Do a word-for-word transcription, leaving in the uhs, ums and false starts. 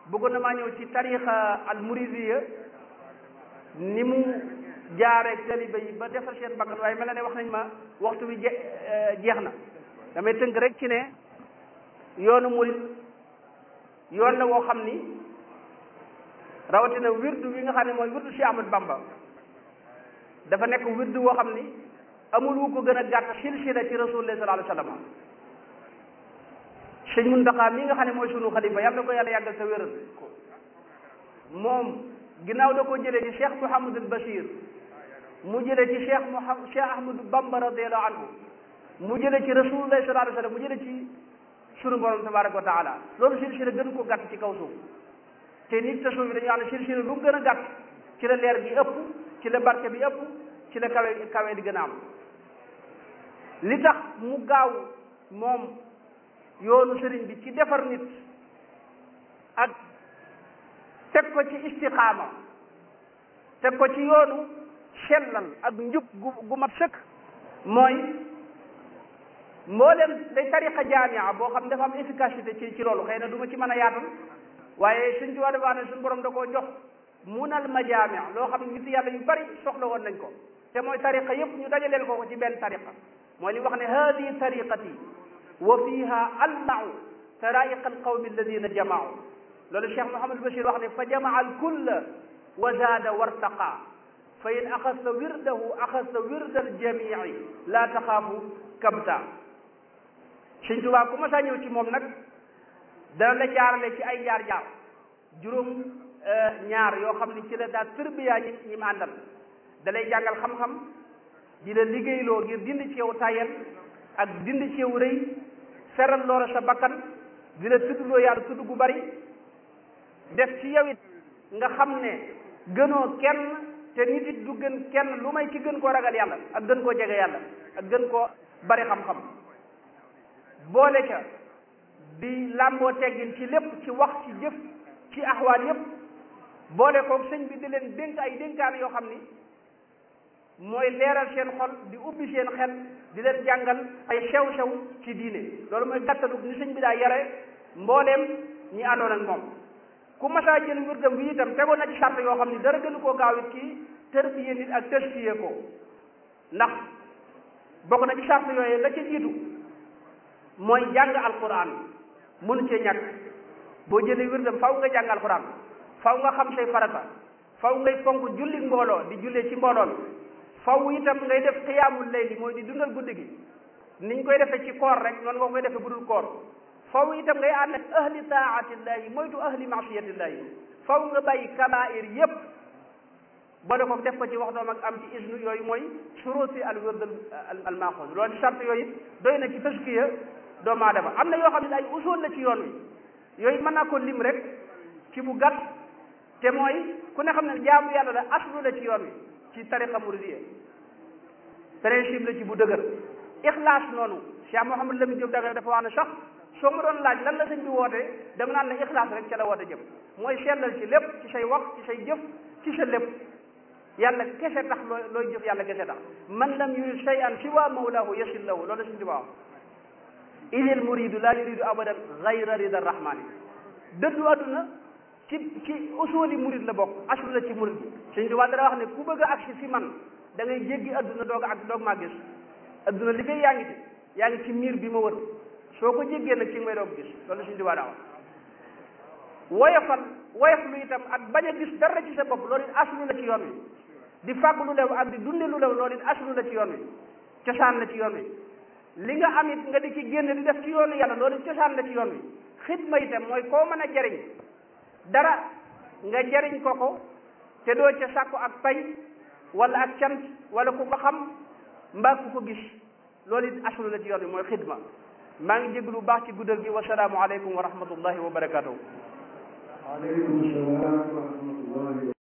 bëggoon na maa ñëw ci tariqa al muridiyya ni mu jaareeg taliba yi ba defar seen bakkan waaye mel na ne wax nañ ma waxtu bi jeex na damay tënk rek ci ne yoonu murid yoon la woo xam ni rawatina wirdu wi nga xam ne mooy wirdu Cheikh Ahmad Bamba dafa nekk wirdu woo xam ni amul wu ko gën a gàtt silsila ci rasulullah sallallahu alayhi wa sallam sëñ Muntaxa mi nga xam ne mooy sunu xalifa yàlla na ko yàlla yàggal sa wéral ko moom ginnaaw da ko jëlee ci Cheikh Mouhamadul Bachir mu jëlee ci Cheikh Mouhamad Cheikh Ahmadou Bamba radiyallahu anhu mu jëlee ci rasulullah sallallahu alayhi wa sallam mu jëlee ci sunu borom tabaraka wa taala loolu silsila gën ko gàtt ci kaw suuf te nit ta suuf bi dañu wax ne silsila lu mu gën a gàtt ci la leer bi ëpp ci la barke bi ëpp ci la kawe kawe di gën a am li tax mu gaaw moom yoonu sëriñ bi ci defar nit ak teg ko ci istiqaama teg ko ci yoonu sellal ak njub gu gu mat sëkk mooy mboolem day tariqa jaamia boo xam ne dafa am efficacité ci ci loolu xëy na du ma ci mën a yaatal waaye suñ ci wax dafa ne suñu borom da koo jox munal majaamia loo xam ne nit yàlla yu bari soxla woon nañ ko te mooy tariqa yëpp ñu dajaleel ko ko ci benn tariqa mooy li wax ne hadi tariqati wa fiha almau taraiqa alqawmi alladina jamaau loolu Cheikh Mouhamadul Bachir wax ne fa jamaa alkulla wa zaada wartaqa fa in axasta wirdahu axasta wirda aljamii la taxaafu kabta Sëñ Tuubaa ku ma saa ñëw ci moom nag dana la jaarale ci ay jaar-jaar juróom ñaar yoo xam ne ci la daa tërbiyaa ñi ñi ma àndal da lay jàngal xam-xam di la liggéeyloo ngir dindi ci yow tayel ak dindi ci yow rëy feral loola sa bakkan di la tuddloo yàlla tudd gu bari def ci yow it nga xam ne gënoo kenn te nit it du gën kenn lu may ci gën koo ragal yàlla ak gën koo jege yàlla ak gën koo bari xam-xam boole ca di làmboo teggin ci lépp ci wax ci jëf ci axwaal yépp boole ko sëñ bi di leen dénk ay dénkaan yoo xam ni mooy leeral seen xol di ubbi seen xel di leen jàngal ay sew-sew ci diine loolu mooy gàttalu ni sëñ bi daa yare mbooleem ñi àndoon ak moom ku masaa jël wirdam bi itam tegoon na ci sart yoo xam ni dara gënu koo gaaw it ci tërbiye nit ak tëskiye ko ndax bokk na ci sart yooyu la ca jiitu mooy jàng alquran mënu cee ñàkk boo jëlee wirdam faw nga jàng alquran faw nga xam say farata faw ngay fonk julli mbooloo di jullee ci mbooloo mi faw itam ngay def xiyaamul layli mooy di dundal guddi gi niñ koy defee ci koor rek noonu nga koy defee budul koor faw itam ngay ànd ak ahli taatillahi moytu ahli maasiyatillahi faw nga bàyyi kabair yépp boole ko def ko ci waxtoom ak am ci isnu yooyu mooy suruti al wird al maaxuus loolu charte yooyu doy na ci taskiya doomu aadama am na yoo xam ne ay usul la ci yoon wi yooyu mën naa ko lim rek ci bu gàtt te mooy ku ne xam ne jaamu yàlla la aslu la ci yoon wi ci tariqa muridiyya principe la ci bu dëgër ixlaas noonu Cheikh Mouhamadou Lamine Diop Dagana dafa wax ne sax soo ma doon laaj lan la sëñ bi woote dama naan la ixlaas rek ca la woote jëm mooy sellal ci lépp ci say wax ci say jëf ci sa lépp yàlla kese tax looy looy jëf yàlla kese tax man lam yurid shay'an siwa mawlahu yasil lahu loolu la sëñ bi wax idil muridu la yuridu abadan gayra rida rahmani dëddu adduna ci ci usuli murid la bokk aslu la ci murid bi sëñ bi dara wax ne ku bëgg a agsi fi man da ngay jéggi adduna doog ak doog maa gis adduna li fay yaa ngi ci yaa ngi ci miir bi ma wër soo ko jéggee nag ci nga may doog gis loolu sëñ bi daa wax woyofal woyof lu itam ak bañ a gis dara ci sa bopp loolu it aslu la ci yoon wi di fàgg lu lew ak di dunde lu lew loolu it aslu la ci yoon wi cosaan la ci yoon wi li nga am it nga di ci génn di def ci yoonu yàlla loolu it cosaan la ci yoon wi xidma itam mooy koo mën a jariñ dara nga jariñ ko ko te doo ca sàkku ak pay wala ak cant wala ku ko xam mbaa ku ko gis loolu it aslu la ci yoon wi mooy xidma maa ngi jéglu baax ci guddal gi wasalaamu aleykum wa rahmatullahi wa barakatuhu waaleykum salaam wa rahmatullahi